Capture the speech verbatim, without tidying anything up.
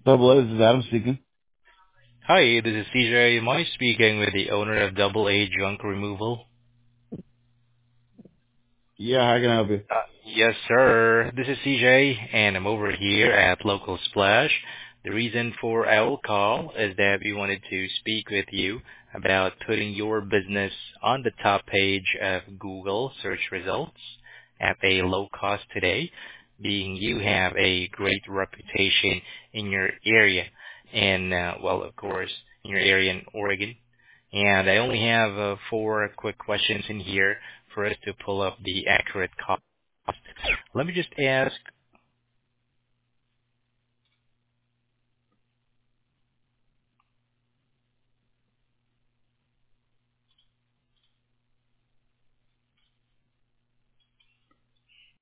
Double A, this is Adam speaking. Hi, this is C J. Am I speaking with the owner of Double A Junk Removal? Yeah, how can I help you? Uh, yes, sir. This is C J, and I'm over here at Local Splash. The reason for our call is that we wanted to speak with you about putting your business on the top page of Google search results at a low cost today, being you have a great reputation in your area, and, uh, well, of course, in your area in Oregon. And I only have uh, four quick questions in here for us to pull up the accurate cost. Let me just ask